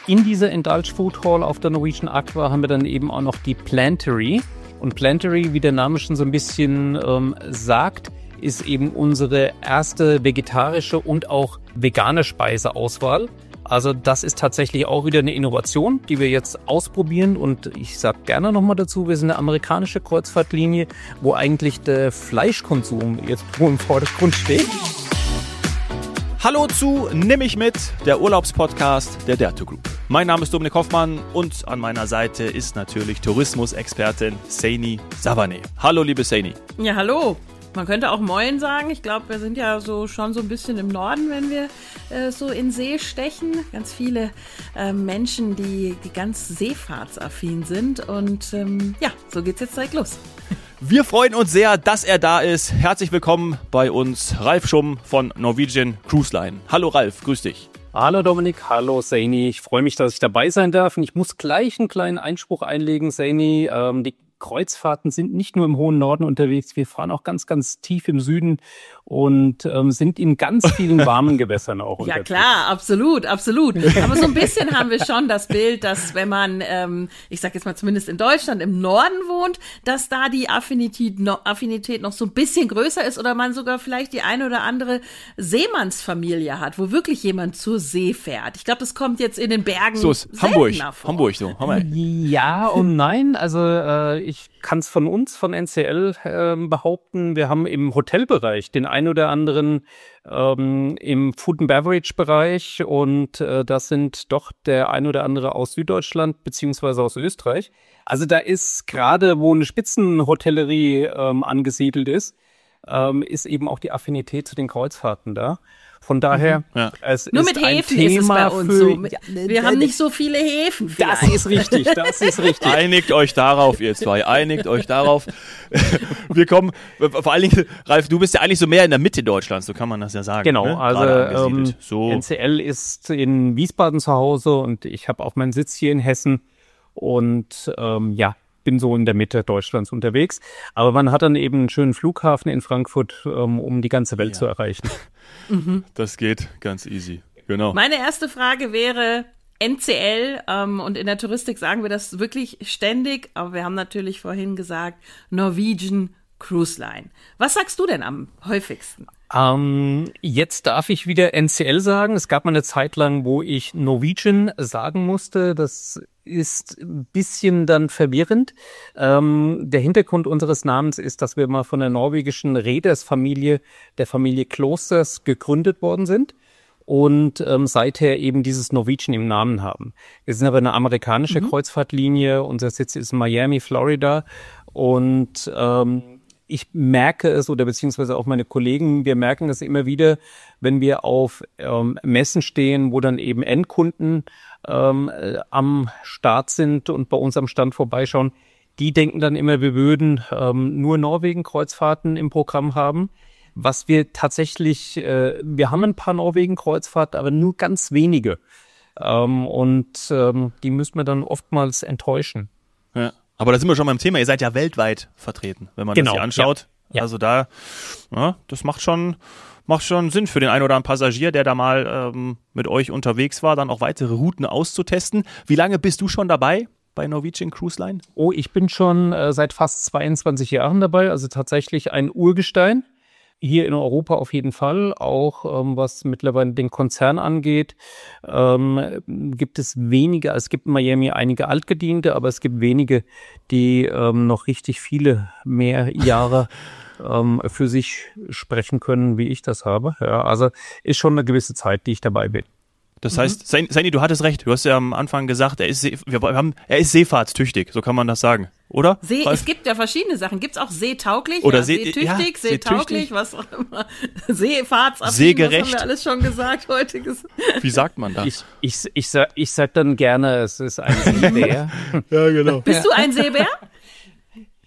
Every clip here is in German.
in dieser Indulge Food Hall auf der Norwegian Aqua haben wir dann eben auch noch die Plantery. Und Plantery, wie der Name schon so ein bisschen sagt, ist eben unsere erste vegetarische und auch vegane Speiseauswahl. Also das ist tatsächlich auch wieder eine Innovation, die wir jetzt ausprobieren. Und ich sage gerne nochmal dazu, wir sind eine amerikanische Kreuzfahrtlinie, wo eigentlich der Fleischkonsum jetzt im Vordergrund steht. Hallo zu Nimm mich mit, der Urlaubspodcast der Derto Group. Mein Name ist Dominik Hoffmann und an meiner Seite ist natürlich Tourismusexpertin Saini Savane. Hallo liebe Saini. Ja, hallo. Man könnte auch Moin sagen. Ich glaube, wir sind ja schon so ein bisschen im Norden, wenn wir so in See stechen. Ganz viele Menschen, die ganz seefahrtsaffin sind. Und ja, so geht's jetzt direkt los. Wir freuen uns sehr, dass er da ist. Herzlich willkommen bei uns, Ralf Schumm von Norwegian Cruise Line. Hallo Ralf, grüß dich. Hallo Dominik, hallo Saini. Ich freue mich, dass ich dabei sein darf. Und ich muss gleich einen kleinen Einspruch einlegen, Saini. Die Kreuzfahrten sind nicht nur im hohen Norden unterwegs, wir fahren auch ganz, ganz tief im Süden und sind in ganz vielen warmen Gewässern auch unterwegs. Ja klar, absolut, absolut. Aber so ein bisschen haben wir schon das Bild, dass wenn man, ich sag jetzt mal zumindest in Deutschland, im Norden wohnt, dass da die Affinität noch so ein bisschen größer ist oder man sogar vielleicht die eine oder andere Seemannsfamilie hat, wo wirklich jemand zur See fährt. Ich glaube, das kommt jetzt in den Bergen so ist Hamburg so. Ja und nein, also ich kann es von uns, von NCL behaupten, wir haben im Hotelbereich den ein oder anderen im Food and Beverage Bereich und das sind doch der ein oder andere aus Süddeutschland beziehungsweise aus Österreich. Also da ist gerade, wo eine Spitzenhotellerie angesiedelt ist eben auch die Affinität zu den Kreuzfahrten da. Von daher, es nur ist mit ein Häfen Thema ist es bei uns für, so. Wir haben nicht so viele Häfen. Das ist richtig. Einigt euch darauf, ihr zwei. Einigt euch darauf. Wir kommen, vor allen Dingen, Ralf, du bist ja eigentlich so mehr in der Mitte Deutschlands, so kann man das ja sagen. Genau, ne? also so. NCL ist in Wiesbaden zu Hause und ich habe auch meinen Sitz hier in Hessen und bin so in der Mitte Deutschlands unterwegs. Aber man hat dann eben einen schönen Flughafen in Frankfurt, um die ganze Welt zu erreichen. Das geht ganz easy, genau. Meine erste Frage wäre NCL und in der Touristik sagen wir das wirklich ständig, aber wir haben natürlich vorhin gesagt Norwegian Cruise Line. Was sagst du denn am häufigsten? Jetzt darf ich wieder NCL sagen. Es gab mal eine Zeit lang, wo ich Norwegian sagen musste. Das ist ein bisschen dann verwirrend. Der Hintergrund unseres Namens ist, dass wir mal von der norwegischen Reedersfamilie, der Familie Klosters, gegründet worden sind und seither eben dieses Norwegian im Namen haben. Wir sind aber eine amerikanische Kreuzfahrtlinie. Unser Sitz ist in Miami, Florida und ich merke es oder beziehungsweise auch meine Kollegen, wir merken es immer wieder, wenn wir auf Messen stehen, wo dann eben Endkunden am Start sind und bei uns am Stand vorbeischauen. Die denken dann immer, wir würden nur Norwegen-Kreuzfahrten im Programm haben. Was wir tatsächlich, wir haben ein paar Norwegen-Kreuzfahrten, aber nur ganz wenige. Die müssen wir dann oftmals enttäuschen. Ja. Aber da sind wir schon beim Thema. Ihr seid ja weltweit vertreten, wenn man das hier anschaut. Ja. Also da, das macht schon Sinn für den einen oder anderen Passagier, der da mal mit euch unterwegs war, dann auch weitere Routen auszutesten. Wie lange bist du schon dabei bei Norwegian Cruise Line? Oh, ich bin schon seit fast 22 Jahren dabei, also tatsächlich ein Urgestein. Hier in Europa auf jeden Fall, auch was mittlerweile den Konzern angeht, gibt es wenige, es gibt in Miami einige Altgediente, aber es gibt wenige, die noch richtig viele mehr Jahre für sich sprechen können, wie ich das habe. Ja, also ist schon eine gewisse Zeit, die ich dabei bin. Das heißt, Saini, du hattest recht. Du hast ja am Anfang gesagt, er ist seefahrtstüchtig, so kann man das sagen, oder? Es gibt ja verschiedene Sachen. Gibt es auch seetauglich, oder seetüchtig, seetauglich, was auch immer. Seefahrtsaffin, seegerecht. Das haben wir alles schon gesagt heute. Wie sagt man das? Ich sag dann gerne, es ist ein Seebär. Ja, genau. Bist du ein Seebär?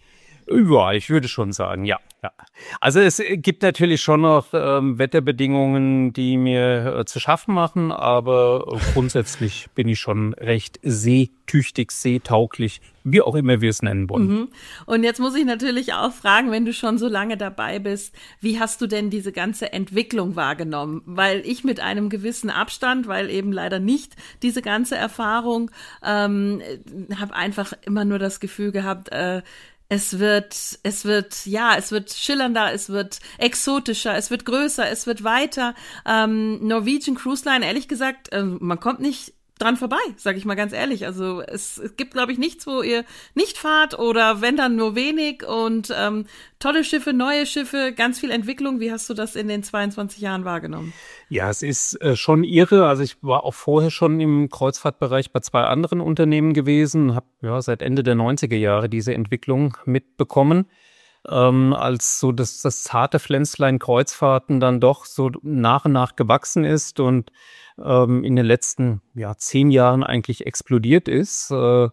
Ja, ich würde schon sagen, ja. Also es gibt natürlich schon noch Wetterbedingungen, die mir zu schaffen machen, aber grundsätzlich bin ich schon recht seetüchtig, seetauglich, wie auch immer wir es nennen wollen. Mhm. Und jetzt muss ich natürlich auch fragen, wenn du schon so lange dabei bist, wie hast du denn diese ganze Entwicklung wahrgenommen? Weil ich mit einem gewissen Abstand, weil eben leider nicht diese ganze Erfahrung, habe einfach immer nur das Gefühl gehabt, es wird schillernder, es wird exotischer, es wird größer, es wird weiter. Norwegian Cruise Line, ehrlich gesagt, man kommt nicht dran vorbei, sage ich mal ganz ehrlich. Also es gibt, glaube ich, nichts, wo ihr nicht fahrt oder wenn dann nur wenig und tolle Schiffe, neue Schiffe, ganz viel Entwicklung. Wie hast du das in den 22 Jahren wahrgenommen? Ja, es ist schon irre. Also ich war auch vorher schon im Kreuzfahrtbereich bei 2 anderen Unternehmen gewesen, habe seit Ende der 90er Jahre diese Entwicklung mitbekommen. Als so das zarte Pflänzlein Kreuzfahrten dann doch so nach und nach gewachsen ist und in den letzten 10 Jahren eigentlich explodiert ist.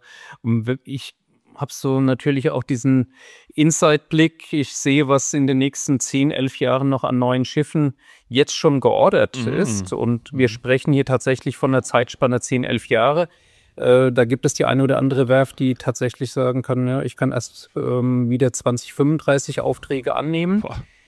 Ich habe so natürlich auch diesen Inside-Blick. Ich sehe, was in den nächsten 10, 11 Jahren noch an neuen Schiffen jetzt schon geordert ist. Und wir sprechen hier tatsächlich von einer Zeitspanne 10, 11 Jahre. Da gibt es die eine oder andere Werft, die tatsächlich sagen kann, ja, ich kann erst wieder 2035 Aufträge annehmen.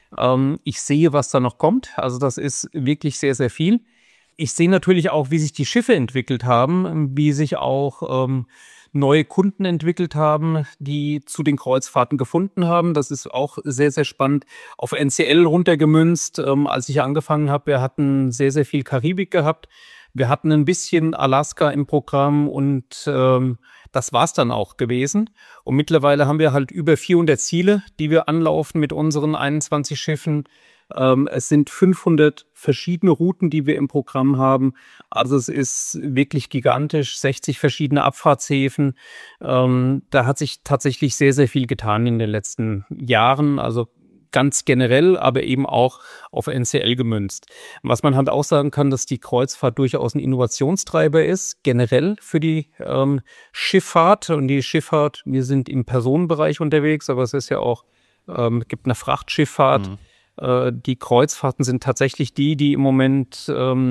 Ich sehe, was da noch kommt. Also das ist wirklich sehr, sehr viel. Ich sehe natürlich auch, wie sich die Schiffe entwickelt haben, wie sich auch neue Kunden entwickelt haben, die zu den Kreuzfahrten gefunden haben. Das ist auch sehr, sehr spannend. Auf NCL runtergemünzt, als ich angefangen habe, wir hatten sehr, sehr viel Karibik gehabt. Wir hatten ein bisschen Alaska im Programm und das war's dann auch gewesen. Und mittlerweile haben wir halt über 400 Ziele, die wir anlaufen mit unseren 21 Schiffen. Es sind 500 verschiedene Routen, die wir im Programm haben. Also es ist wirklich gigantisch, 60 verschiedene Abfahrtshäfen. Da hat sich tatsächlich sehr, sehr viel getan in den letzten Jahren. Also ganz generell, aber eben auch auf NCL gemünzt. Was man halt auch sagen kann, dass die Kreuzfahrt durchaus ein Innovationstreiber ist, generell für die Schifffahrt. Und die Schifffahrt, wir sind im Personenbereich unterwegs, aber es ist ja auch, gibt eine Frachtschifffahrt. Die Kreuzfahrten sind tatsächlich die im Moment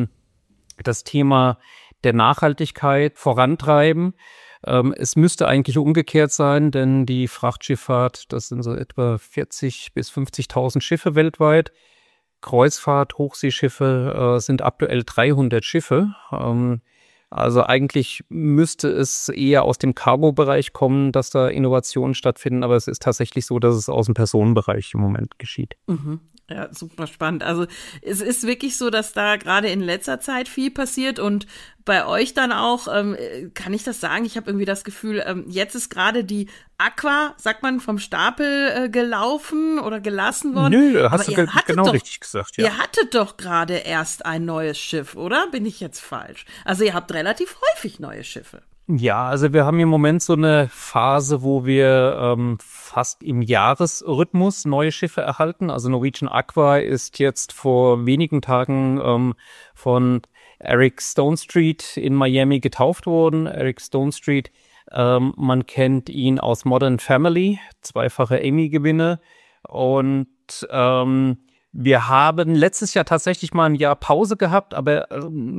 das Thema der Nachhaltigkeit vorantreiben. Es müsste eigentlich umgekehrt sein, denn die Frachtschifffahrt, das sind so etwa 40.000 bis 50.000 Schiffe weltweit. Kreuzfahrt, Hochseeschiffe sind aktuell 300 Schiffe. Also eigentlich müsste es eher aus dem Cargo-Bereich kommen, dass da Innovationen stattfinden, aber es ist tatsächlich so, dass es aus dem Personenbereich im Moment geschieht. Mhm. Ja, super spannend. Also es ist wirklich so, dass da gerade in letzter Zeit viel passiert und bei euch dann auch, kann ich das sagen? Ich habe irgendwie das Gefühl, jetzt ist gerade die Aqua, sagt man, vom Stapel gelaufen oder gelassen worden. Nö, hast du genau richtig gesagt. Ja. Ihr hattet doch gerade erst ein neues Schiff, oder? Bin ich jetzt falsch? Also ihr habt relativ häufig neue Schiffe. Ja, also wir haben im Moment so eine Phase, wo wir fast im Jahresrhythmus neue Schiffe erhalten. Also Norwegian Aqua ist jetzt vor wenigen Tagen von Eric Stonestreet in Miami getauft worden. Eric Stonestreet, man kennt ihn aus Modern Family, 2-facher Emmy-Gewinner. Und wir haben letztes Jahr tatsächlich mal ein Jahr Pause gehabt, aber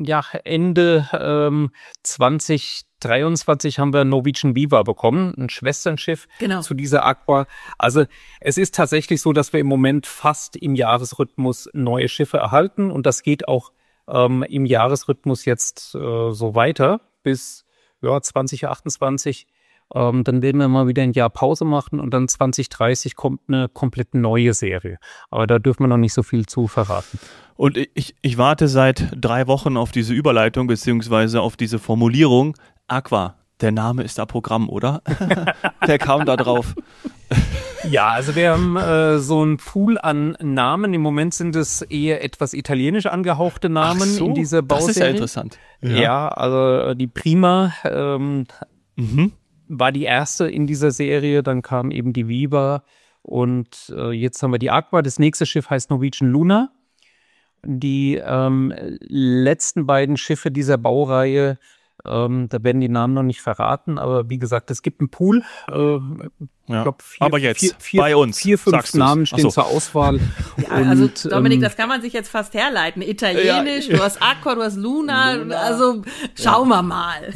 Ende 2023 haben wir Norwegian Viva bekommen, ein Schwesternschiff zu dieser Aqua. Also es ist tatsächlich so, dass wir im Moment fast im Jahresrhythmus neue Schiffe erhalten und das geht auch im Jahresrhythmus jetzt so weiter bis 2028. Dann werden wir mal wieder ein Jahr Pause machen und dann 2030 kommt eine komplett neue Serie. Aber da dürfen wir noch nicht so viel zu verraten. Und ich warte seit 3 Wochen auf diese Überleitung beziehungsweise auf diese Formulierung. Aqua, der Name ist da Programm, oder? Wer kam da drauf? Ja, also wir haben so einen Pool an Namen. Im Moment sind es eher etwas italienisch angehauchte Namen in dieser Bauserie. Das ist ja interessant. Ja, also die Prima war die erste in dieser Serie, dann kam eben die Viva und jetzt haben wir die Aqua. Das nächste Schiff heißt Norwegian Luna. Die letzten beiden Schiffe dieser Baureihe, da werden die Namen noch nicht verraten, aber wie gesagt, es gibt einen Pool. Ja. Ich glaube, aber jetzt bei uns 4-5 Namen stehen zur Auswahl. Ja, also Dominik, das kann man sich jetzt fast herleiten. Italienisch, du hast Accor, du hast Luna, also schauen wir mal.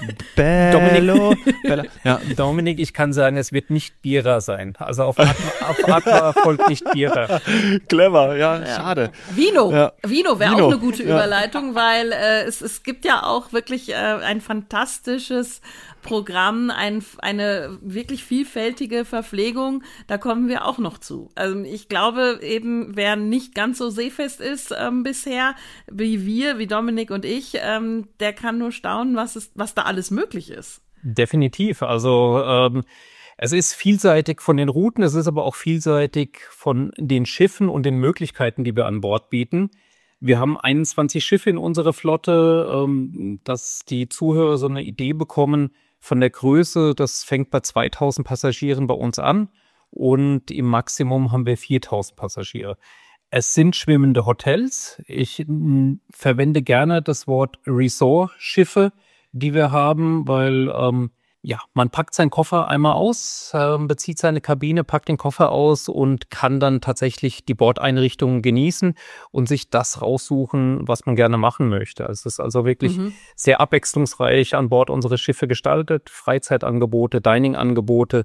Dominik, ich kann sagen, es wird nicht Bira sein. Also auf Accor folgt nicht Bira. Clever, schade. Vino wäre auch eine gute Überleitung, weil es gibt ja auch wirklich ein fantastisches Programm, eine wirklich vielfältige Verpflegung, da kommen wir auch noch zu. Also ich glaube eben, wer nicht ganz so seefest ist bisher, wie Dominik und ich, der kann nur staunen, was da alles möglich ist. Definitiv. Also es ist vielseitig von den Routen, es ist aber auch vielseitig von den Schiffen und den Möglichkeiten, die wir an Bord bieten. Wir haben 21 Schiffe in unserer Flotte, dass die Zuhörer so eine Idee bekommen von der Größe. Das fängt bei 2000 Passagieren bei uns an und im Maximum haben wir 4000 Passagiere. Es sind schwimmende Hotels. Ich verwende gerne das Wort Resort-Schiffe, die wir haben, weil man packt seinen Koffer einmal aus, bezieht seine Kabine, packt den Koffer aus und kann dann tatsächlich die Bordeinrichtungen genießen und sich das raussuchen, was man gerne machen möchte. Es ist also wirklich sehr abwechslungsreich an Bord unserer Schiffe gestaltet. Freizeitangebote, Dining-Angebote,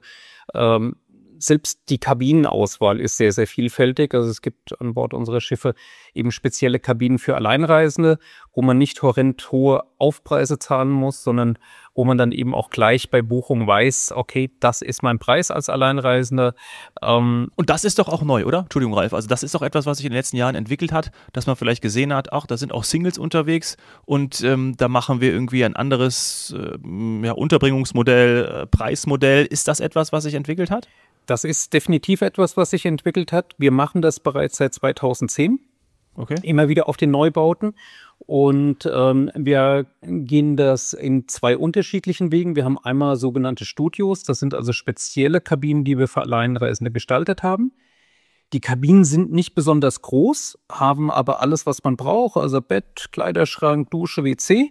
selbst die Kabinenauswahl ist sehr, sehr vielfältig. Also es gibt an Bord unserer Schiffe eben spezielle Kabinen für Alleinreisende, wo man nicht horrend hohe Aufpreise zahlen muss, sondern wo man dann eben auch gleich bei Buchung weiß, okay, das ist mein Preis als Alleinreisender. Und das ist doch auch neu, oder? Entschuldigung, Ralf. Also das ist doch etwas, was sich in den letzten Jahren entwickelt hat, dass man vielleicht gesehen hat, da sind auch Singles unterwegs und da machen wir irgendwie ein anderes Unterbringungsmodell, Preismodell. Ist das etwas, was sich entwickelt hat? Das ist definitiv etwas, was sich entwickelt hat. Wir machen das bereits seit 2010. Okay. Immer wieder auf den Neubauten. Und wir gehen das in 2 unterschiedlichen Wegen. Wir haben einmal sogenannte Studios. Das sind also spezielle Kabinen, die wir für Alleinreisende gestaltet haben. Die Kabinen sind nicht besonders groß, haben aber alles, was man braucht. Also Bett, Kleiderschrank, Dusche, WC.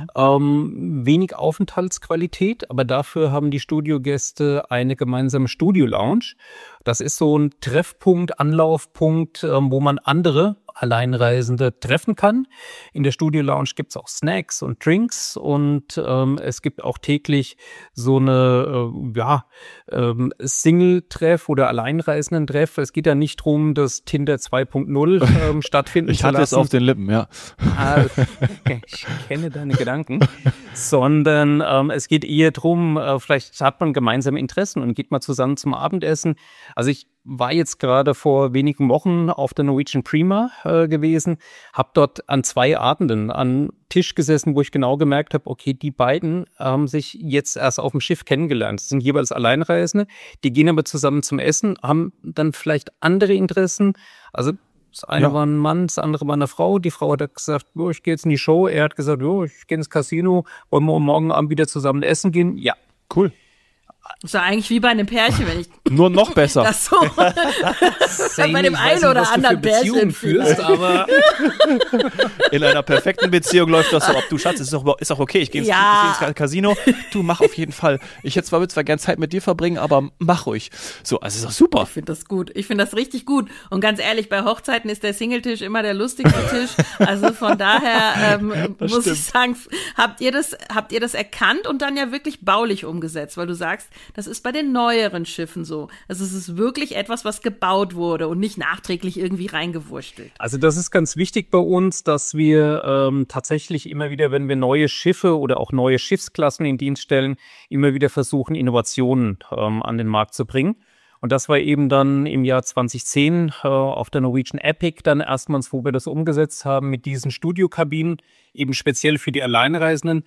Wenig Aufenthaltsqualität, aber dafür haben die Studiogäste eine gemeinsame Studio-Lounge. Das ist so ein Treffpunkt, Anlaufpunkt, wo man andere Alleinreisende treffen kann. In der Studio-Lounge gibt es auch Snacks und Drinks und es gibt auch täglich so eine Single-Treff oder Alleinreisenden-Treff. Es geht ja nicht darum, dass Tinder 2.0 stattfinden Ich hatte es auf den Lippen, ja. Okay, ich kenne deine Gedanken. Sondern es geht eher darum, vielleicht hat man gemeinsame Interessen und geht mal zusammen zum Abendessen. Also ich war jetzt gerade vor wenigen Wochen auf der Norwegian Prima gewesen, habe dort an 2 Abenden an Tisch gesessen, wo ich genau gemerkt habe, okay, die beiden haben sich jetzt erst auf dem Schiff kennengelernt. Das sind jeweils Alleinreisende, die gehen aber zusammen zum Essen, haben dann vielleicht andere Interessen. Also das eine war ein Mann, das andere war eine Frau. Die Frau hat gesagt, ich gehe jetzt in die Show. Er hat gesagt, ich gehe ins Casino. Wollen wir morgen Abend wieder zusammen essen gehen? Ja. Cool. Das ist ja eigentlich wie bei einem Pärchen, wenn ich nur noch besser. Das so bei dem einen oder anderen Pärchen führst, aber in einer perfekten Beziehung läuft das so ab. Du Schatz, ist auch okay. Ich gehe ins Casino. Du mach auf jeden Fall. Ich würde zwar gerne Zeit mit dir verbringen, aber mach ruhig. So, also ist doch super. Ich finde das gut. Ich finde das richtig gut. Und ganz ehrlich, bei Hochzeiten ist der Singletisch immer der lustigste Tisch. Also von daher muss ich sagen, habt ihr das erkannt und dann ja wirklich baulich umgesetzt, weil du sagst, das ist bei den neueren Schiffen so. Also es ist wirklich etwas, was gebaut wurde und nicht nachträglich irgendwie reingewurstelt. Also das ist ganz wichtig bei uns, dass wir tatsächlich immer wieder, wenn wir neue Schiffe oder auch neue Schiffsklassen in Dienst stellen, immer wieder versuchen, Innovationen an den Markt zu bringen. Und das war eben dann im Jahr 2010 auf der Norwegian Epic dann erstmals, wo wir das umgesetzt haben mit diesen Studiokabinen, eben speziell für die Alleinreisenden,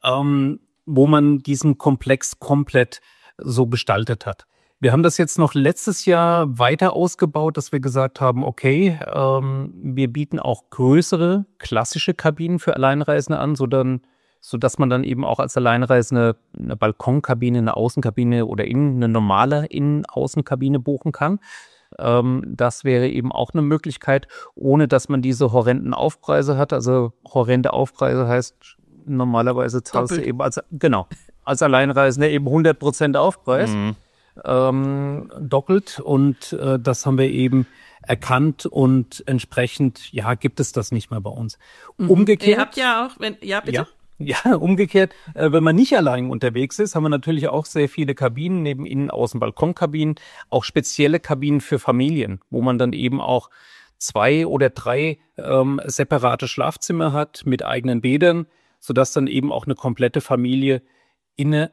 wo man diesen Komplex komplett so gestaltet hat. Wir haben das jetzt noch letztes Jahr weiter ausgebaut, dass wir gesagt haben, okay, wir bieten auch größere, klassische Kabinen für Alleinreisende an, sodass man dann eben auch als Alleinreisende eine Balkonkabine, eine Außenkabine oder eine normale Innen-Außenkabine buchen kann. Das wäre eben auch eine Möglichkeit, ohne dass man diese horrenden Aufpreise hat. Also horrende Aufpreise heißt, normalerweise zahlst du eben als Alleinreisender eben 100% Aufpreis. dockelt und das haben wir eben erkannt und entsprechend, gibt es das nicht mehr bei uns. Umgekehrt. Ihr habt ja auch, bitte. Ja, umgekehrt, wenn man nicht allein unterwegs ist, haben wir natürlich auch sehr viele Kabinen, neben Innen-, Außen-, Balkonkabinen, auch spezielle Kabinen für Familien, wo man dann eben auch 2 oder 3 separate Schlafzimmer hat mit eigenen Bädern, sodass dann eben auch eine komplette Familie in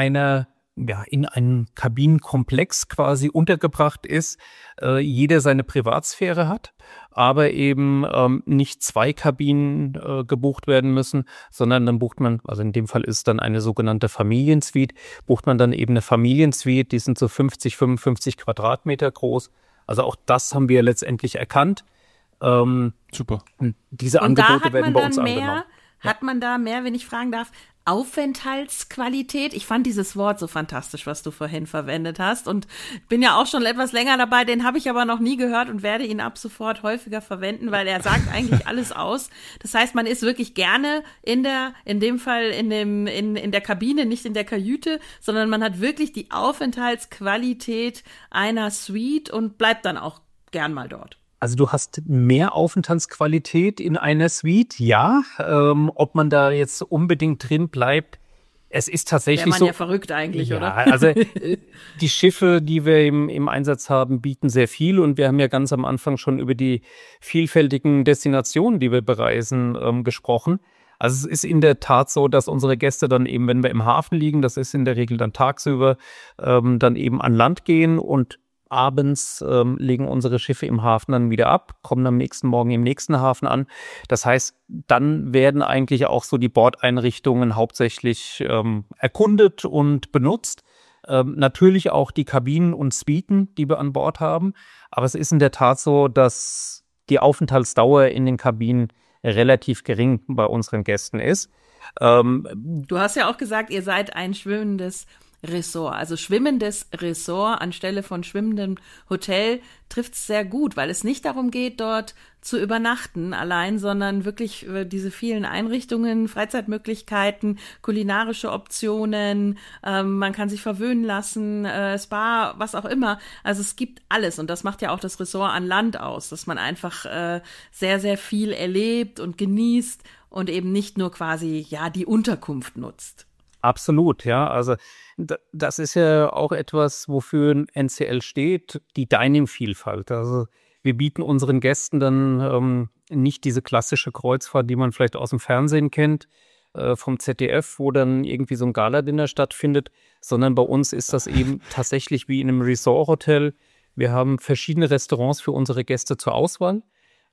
einen Kabinenkomplex quasi untergebracht ist, jeder seine Privatsphäre hat, aber eben nicht 2 Kabinen gebucht werden müssen, sondern dann bucht man, also in dem Fall ist dann eine sogenannte Familiensuite, bucht man dann eben eine Familiensuite, die sind so 50, 55 Quadratmeter groß. Also auch das haben wir letztendlich erkannt. Super. Diese Angebote werden bei uns angenommen. Hat man da mehr, wenn ich fragen darf, Aufenthaltsqualität? Ich fand dieses Wort so fantastisch, was du vorhin verwendet hast und bin ja auch schon etwas länger dabei, den habe ich aber noch nie gehört und werde ihn ab sofort häufiger verwenden, weil er sagt eigentlich alles aus. Das heißt, man ist wirklich gerne in der Kabine, nicht in der Kajüte, sondern man hat wirklich die Aufenthaltsqualität einer Suite und bleibt dann auch gern mal dort. Also du hast mehr Aufenthaltsqualität in einer Suite, ja. Ob man da jetzt unbedingt drin bleibt, es ist tatsächlich so. Wäre man ja verrückt eigentlich, oder? Also die Schiffe, die wir im Einsatz haben, bieten sehr viel und wir haben ja ganz am Anfang schon über die vielfältigen Destinationen, die wir bereisen, gesprochen. Also es ist in der Tat so, dass unsere Gäste dann eben, wenn wir im Hafen liegen, das ist in der Regel dann tagsüber, dann eben an Land gehen und abends legen unsere Schiffe im Hafen dann wieder ab, kommen am nächsten Morgen im nächsten Hafen an. Das heißt, dann werden eigentlich auch so die Bordeinrichtungen hauptsächlich erkundet und benutzt. Natürlich auch die Kabinen und Suiten, die wir an Bord haben. Aber es ist in der Tat so, dass die Aufenthaltsdauer in den Kabinen relativ gering bei unseren Gästen ist. Du hast ja auch gesagt, ihr seid ein schwimmendes Ressort. Also schwimmendes Ressort anstelle von schwimmendem Hotel trifft es sehr gut, weil es nicht darum geht, dort zu übernachten allein, sondern wirklich diese vielen Einrichtungen, Freizeitmöglichkeiten, kulinarische Optionen, man kann sich verwöhnen lassen, Spa, was auch immer. Also es gibt alles und das macht ja auch das Ressort an Land aus, dass man einfach sehr, sehr viel erlebt und genießt und eben nicht nur quasi die Unterkunft nutzt. Absolut, ja. Also das ist ja auch etwas, wofür NCL steht, die Dining-Vielfalt. Also wir bieten unseren Gästen dann nicht diese klassische Kreuzfahrt, die man vielleicht aus dem Fernsehen kennt, vom ZDF, wo dann irgendwie so ein Galadinner stattfindet, sondern bei uns ist das eben tatsächlich wie in einem Resort-Hotel. Wir haben verschiedene Restaurants für unsere Gäste zur Auswahl.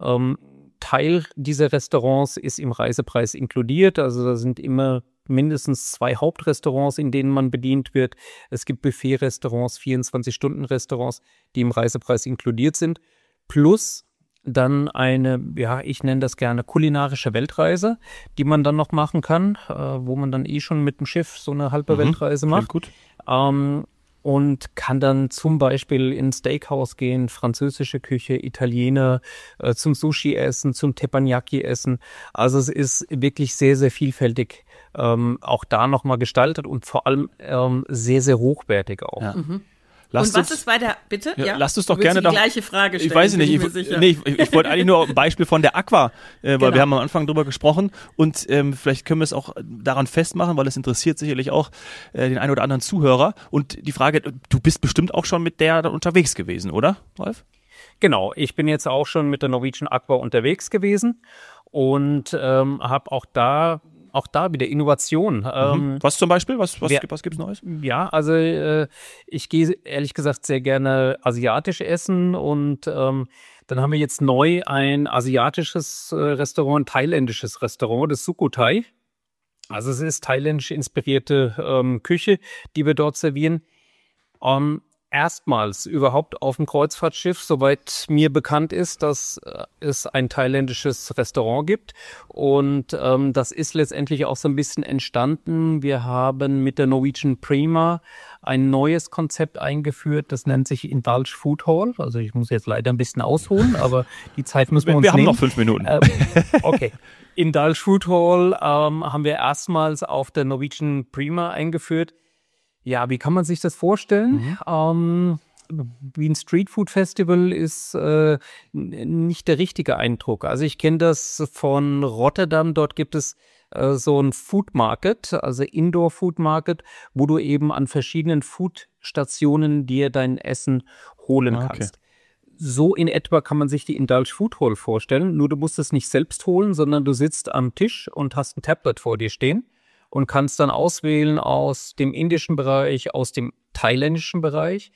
Teil dieser Restaurants ist im Reisepreis inkludiert, also da sind immer mindestens 2 Hauptrestaurants, in denen man bedient wird. Es gibt Buffet-Restaurants, 24-Stunden-Restaurants, die im Reisepreis inkludiert sind. Plus dann eine, ich nenne das gerne kulinarische Weltreise, die man dann noch machen kann, wo man dann schon mit dem Schiff so eine halbe Weltreise macht. Gut. Und kann dann zum Beispiel ins Steakhouse gehen, französische Küche, Italiener, zum Sushi essen, zum Teppanyaki essen. Also es ist wirklich sehr, sehr vielfältig auch da nochmal gestaltet und vor allem sehr, sehr hochwertig auch. Ja. Und was ist weiter, bitte? Lasst uns doch gerne die gleiche Frage stellen. Ich weiß nicht, ich wollte eigentlich nur ein Beispiel von der Aqua, weil wir haben am Anfang drüber gesprochen und vielleicht können wir es auch daran festmachen, weil es interessiert sicherlich auch den einen oder anderen Zuhörer. Und die Frage, du bist bestimmt auch schon mit der unterwegs gewesen, oder, Ralf? Genau, ich bin jetzt auch schon mit der Norwegian Aqua unterwegs gewesen und habe auch da wieder Innovation. Was zum Beispiel? Was gibt's Neues? Ja, also ich gehe ehrlich gesagt sehr gerne asiatisch essen und dann haben wir jetzt neu ein asiatisches Restaurant, ein thailändisches Restaurant, das Sukhothai. Also es ist thailändisch inspirierte Küche, die wir dort servieren. Erstmals überhaupt auf dem Kreuzfahrtschiff, soweit mir bekannt ist, dass es ein thailändisches Restaurant gibt. Und das ist letztendlich auch so ein bisschen entstanden. Wir haben mit der Norwegian Prima ein neues Konzept eingeführt, das nennt sich Indulge Food Hall. Also ich muss jetzt leider ein bisschen ausholen, aber die Zeit müssen wir uns nehmen. Wir haben noch 5 Minuten. Okay. Indulge Food Hall haben wir erstmals auf der Norwegian Prima eingeführt. Ja, wie kann man sich das vorstellen? Wie ein Streetfood-Festival ist nicht der richtige Eindruck. Also ich kenne das von Rotterdam, dort gibt es so ein Food Market, also Indoor Food Market, wo du eben an verschiedenen Food-Stationen dir dein Essen holen kannst. So in etwa kann man sich die Indulge Food Hall vorstellen, nur du musst es nicht selbst holen, sondern du sitzt am Tisch und hast ein Tablet vor dir stehen und kannst dann auswählen aus dem indischen Bereich, aus dem thailändischen Bereich,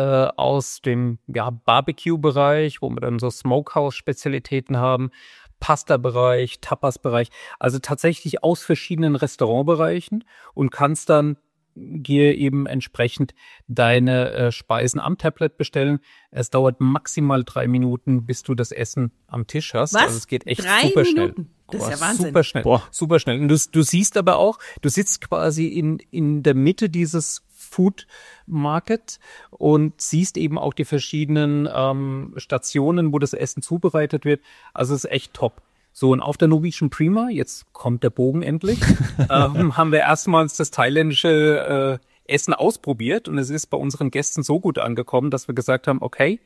aus dem Barbecue-Bereich, wo wir dann so Smokehouse-Spezialitäten haben, Pasta-Bereich, Tapas-Bereich, also tatsächlich aus verschiedenen Restaurantbereichen und kannst dann dir eben entsprechend deine Speisen am Tablet bestellen. Es dauert maximal 3 Minuten, bis du das Essen am Tisch hast. Was? Also es geht echt 3 super Minuten? schnell. Das ist ja Wahnsinn. Super schnell. Super schnell. Und du siehst aber auch, du sitzt quasi in der Mitte dieses Food Market und siehst eben auch die verschiedenen Stationen, wo das Essen zubereitet wird. Also es ist echt top. So, und auf der Norwegian Prima, jetzt kommt der Bogen endlich, haben wir erstmals das thailändische Essen ausprobiert und es ist bei unseren Gästen so gut angekommen, dass wir gesagt haben, okay,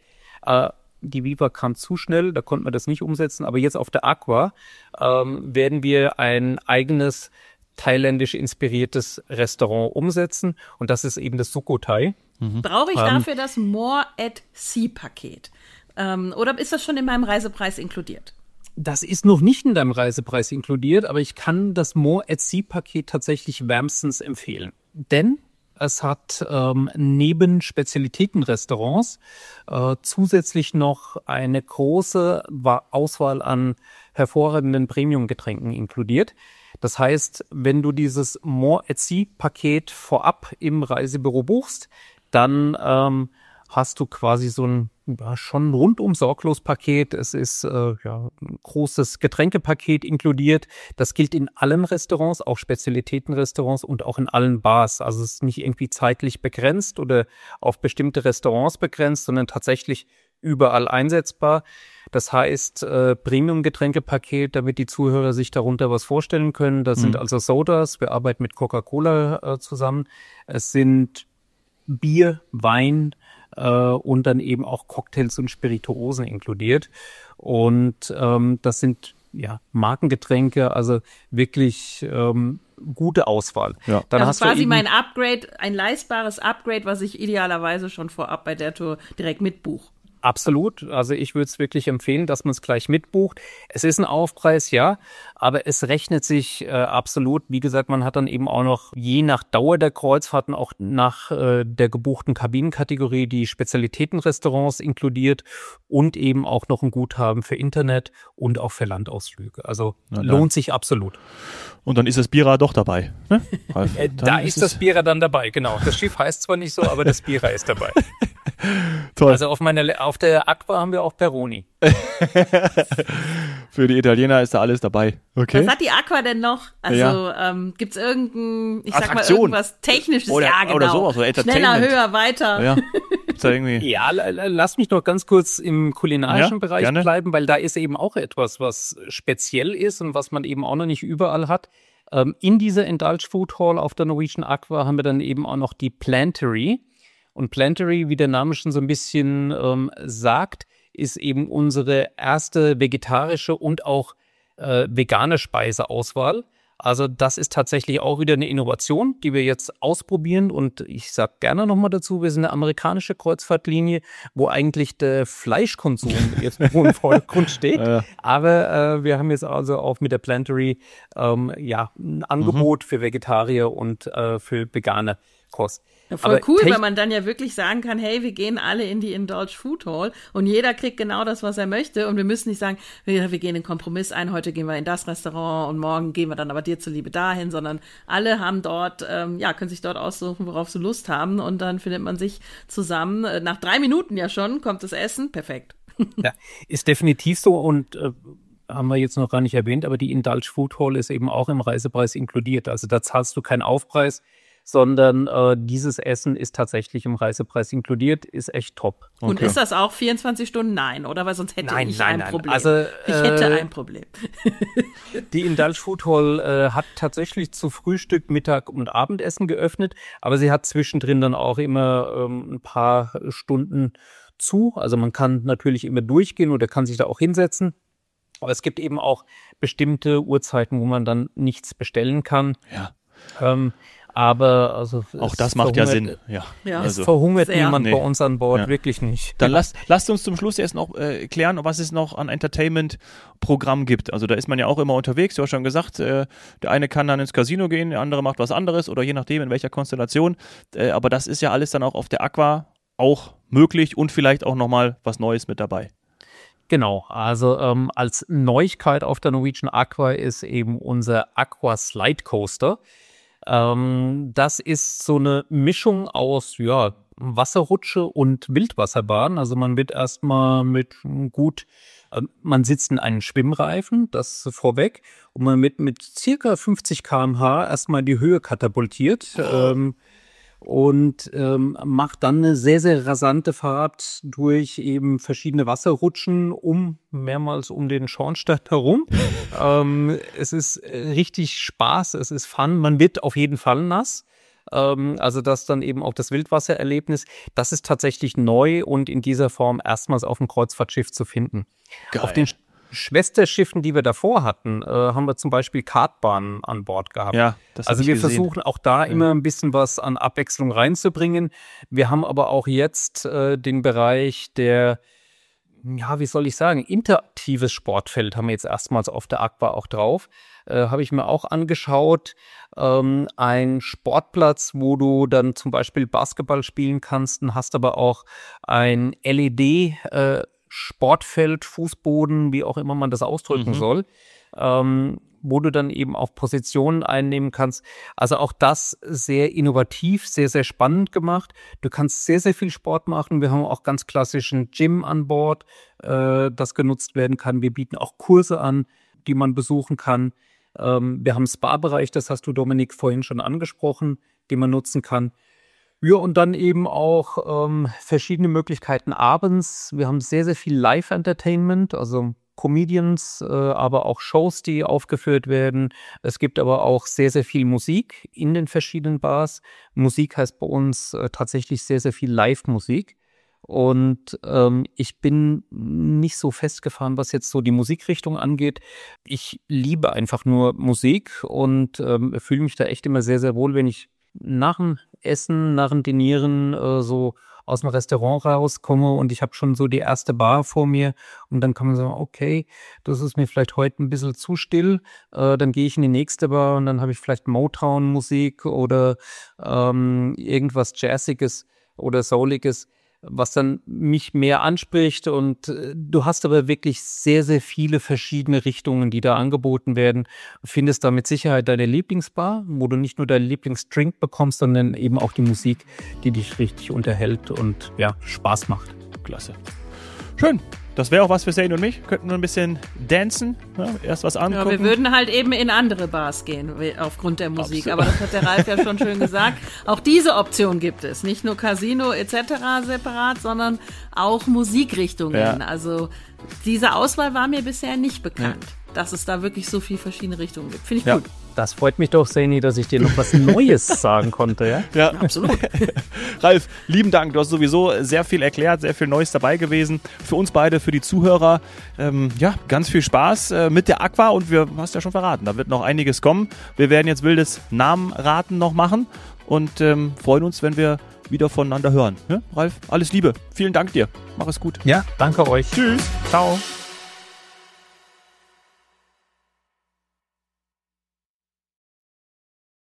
die Viva kam zu schnell, da konnten wir das nicht umsetzen, aber jetzt auf der Aqua werden wir ein eigenes thailändisch inspiriertes Restaurant umsetzen und das ist eben das Sukhothai. Brauche ich dafür das More at Sea Paket? Oder ist das schon in meinem Reisepreis inkludiert? Das ist noch nicht in deinem Reisepreis inkludiert, aber ich kann das More at Sea Paket tatsächlich wärmstens empfehlen. Denn es hat neben Spezialitätenrestaurants zusätzlich noch eine große Auswahl an hervorragenden Premium-Getränken inkludiert. Das heißt, wenn du dieses More at Sea Paket vorab im Reisebüro buchst, dann hast du quasi so ein schon rundum sorglos Paket. Es ist ein großes Getränkepaket inkludiert. Das gilt in allen Restaurants, auch Spezialitätenrestaurants und auch in allen Bars. Also es ist nicht irgendwie zeitlich begrenzt oder auf bestimmte Restaurants begrenzt, sondern tatsächlich überall einsetzbar. Das heißt, Premium-Getränkepaket, damit die Zuhörer sich darunter was vorstellen können. Das sind also Sodas. Wir arbeiten mit Coca-Cola zusammen. Es sind Bier, Wein, und dann eben auch Cocktails und Spirituosen inkludiert. Und das sind Markengetränke, also wirklich gute Auswahl. Ja. Dann hast quasi mein Upgrade, ein leistbares Upgrade, was ich idealerweise schon vorab bei der Tour direkt mitbuche. Absolut. Also ich würde es wirklich empfehlen, dass man es gleich mitbucht. Es ist ein Aufpreis, ja, aber es rechnet sich absolut. Wie gesagt, man hat dann eben auch noch je nach Dauer der Kreuzfahrten auch nach der gebuchten Kabinenkategorie die Spezialitätenrestaurants inkludiert und eben auch noch ein Guthaben für Internet und auch für Landausflüge. Also lohnt sich absolut. Und dann ist das Bira doch dabei, ne? Da ist das Bira dann dabei, genau. Das Schiff heißt zwar nicht so, aber das Bira ist dabei. Toll. Also auf der Aqua haben wir auch Peroni. Für die Italiener ist da alles dabei. Okay. Was hat die Aqua denn noch? Also gibt's irgendwas Technisches? Genau. Oder sowas, oder Schneller, höher, weiter. Ja. Gibt's da irgendwie? Ja, lass mich noch ganz kurz im kulinarischen Bereich bleiben, weil da ist eben auch etwas, was speziell ist und was man eben auch noch nicht überall hat. In dieser Indulge Food Hall auf der Norwegian Aqua haben wir dann eben auch noch die Plantery. Und Plantery, wie der Name schon so ein bisschen sagt, ist eben unsere erste vegetarische und auch vegane Speiseauswahl. Also das ist tatsächlich auch wieder eine Innovation, die wir jetzt ausprobieren. Und ich sage gerne nochmal dazu, wir sind eine amerikanische Kreuzfahrtlinie, wo eigentlich der Fleischkonsum jetzt nur im Vordergrund steht. Aber wir haben jetzt also auch mit der Plantery ein Angebot für Vegetarier und für vegane Kost. Ja, voll cool, weil man dann ja wirklich sagen kann, hey, wir gehen alle in die Indulge Food Hall und jeder kriegt genau das, was er möchte und wir müssen nicht sagen, wir gehen den Kompromiss ein, heute gehen wir in das Restaurant und morgen gehen wir dann aber dir zuliebe dahin, sondern alle haben dort, können sich dort aussuchen, worauf sie Lust haben und dann findet man sich zusammen. Nach 3 Minuten ja schon kommt das Essen, perfekt. Ja, ist definitiv so und haben wir jetzt noch gar nicht erwähnt, aber die Indulge Food Hall ist eben auch im Reisepreis inkludiert. Also da zahlst du keinen Aufpreis, sondern dieses Essen ist tatsächlich im Reisepreis inkludiert, ist echt top. Okay. Und ist das auch 24 Stunden? Nein, oder? Weil sonst hätte ich ein Problem. Also, ich hätte ein Problem. Die Indulge Food Hall hat tatsächlich zu Frühstück, Mittag und Abendessen geöffnet, aber sie hat zwischendrin dann auch immer ein paar Stunden zu. Also man kann natürlich immer durchgehen oder kann sich da auch hinsetzen. Aber es gibt eben auch bestimmte Uhrzeiten, wo man dann nichts bestellen kann. Ja. Aber also auch das macht ja Sinn. Ja. Es verhungert niemand bei uns an Bord, wirklich nicht. Dann lasst uns zum Schluss erst noch klären, was es noch an Entertainment-Programm gibt. Also da ist man ja auch immer unterwegs. Du hast schon gesagt, der eine kann dann ins Casino gehen, der andere macht was anderes oder je nachdem in welcher Konstellation. Aber das ist ja alles dann auch auf der Aqua auch möglich und vielleicht auch nochmal was Neues mit dabei. Genau, also als Neuigkeit auf der Norwegian Aqua ist eben unser Aqua Slide Coaster. Das ist so eine Mischung aus Wasserrutsche und Wildwasserbahn. Also man wird erstmal man sitzt in einem Schwimmreifen, das vorweg, und man wird mit circa 50 km/h erstmal in die Höhe katapultiert. Und macht dann eine sehr, sehr rasante Fahrt durch eben verschiedene Wasserrutschen mehrmals um den Schornstein herum. Es ist richtig Spaß, es ist Fun, man wird auf jeden Fall nass. Also das dann eben auch das Wildwassererlebnis, das ist tatsächlich neu und in dieser Form erstmals auf dem Kreuzfahrtschiff zu finden. Geil. Auf den Schwesterschiffen, die wir davor hatten, haben wir zum Beispiel Kartbahnen an Bord gehabt. Ja, das also wir versuchen auch da immer ein bisschen was an Abwechslung reinzubringen. Wir haben aber auch jetzt den Bereich der, wie soll ich sagen, interaktives Sportfeld haben wir jetzt erstmals auf der Aqua auch drauf. Habe ich mir auch angeschaut. Ein Sportplatz, wo du dann zum Beispiel Basketball spielen kannst und hast aber auch ein LED Sportfeld, Fußboden, wie auch immer man das ausdrücken soll, wo du dann eben auch Positionen einnehmen kannst. Also auch das sehr innovativ, sehr, sehr spannend gemacht. Du kannst sehr, sehr viel Sport machen. Wir haben auch ganz klassischen Gym an Bord, das genutzt werden kann. Wir bieten auch Kurse an, die man besuchen kann. Wir haben einen Spa-Bereich, das hast du, Dominik, vorhin schon angesprochen, den man nutzen kann. Ja, und dann eben auch verschiedene Möglichkeiten abends. Wir haben sehr, sehr viel Live-Entertainment, also Comedians, aber auch Shows, die aufgeführt werden. Es gibt aber auch sehr, sehr viel Musik in den verschiedenen Bars. Musik heißt bei uns tatsächlich sehr, sehr viel Live-Musik. Und ich bin nicht so festgefahren, was jetzt so die Musikrichtung angeht. Ich liebe einfach nur Musik und fühle mich da echt immer sehr, sehr wohl, wenn ich nach dem Essen, nach dem Dinieren so aus dem Restaurant rauskomme und ich habe schon so die erste Bar vor mir und dann kann man sagen, okay, das ist mir vielleicht heute ein bisschen zu still, dann gehe ich in die nächste Bar und dann habe ich vielleicht Motown-Musik oder irgendwas Jazziges oder Souliges, was dann mich mehr anspricht und du hast aber wirklich sehr, sehr viele verschiedene Richtungen, die da angeboten werden. Du findest da mit Sicherheit deine Lieblingsbar, wo du nicht nur deinen Lieblingsdrink bekommst, sondern eben auch die Musik, die dich richtig unterhält und Spaß macht. Klasse. Schön. Das wäre auch was für Zane und mich. Könnten wir ein bisschen dancen, erst was angucken. Ja, wir würden halt eben in andere Bars gehen, aufgrund der Musik. Absolut. Aber das hat der Ralf ja schon schön gesagt. Auch diese Option gibt es. Nicht nur Casino etc. separat, sondern auch Musikrichtungen. Ja. Also diese Auswahl war mir bisher nicht bekannt, dass es da wirklich so viele verschiedene Richtungen gibt. Finde ich gut. Das freut mich doch, Zane, dass ich dir noch was Neues sagen konnte. Ja, ja. Absolut. Ralf, lieben Dank. Du hast sowieso sehr viel erklärt, sehr viel Neues dabei gewesen. Für uns beide, für die Zuhörer, ganz viel Spaß mit der Aqua. Und du hast ja schon verraten, da wird noch einiges kommen. Wir werden jetzt wildes Namenraten noch machen und freuen uns, wenn wir wieder voneinander hören. Ja, Ralf, alles Liebe. Vielen Dank dir. Mach es gut. Ja, danke euch. Tschüss. Ciao.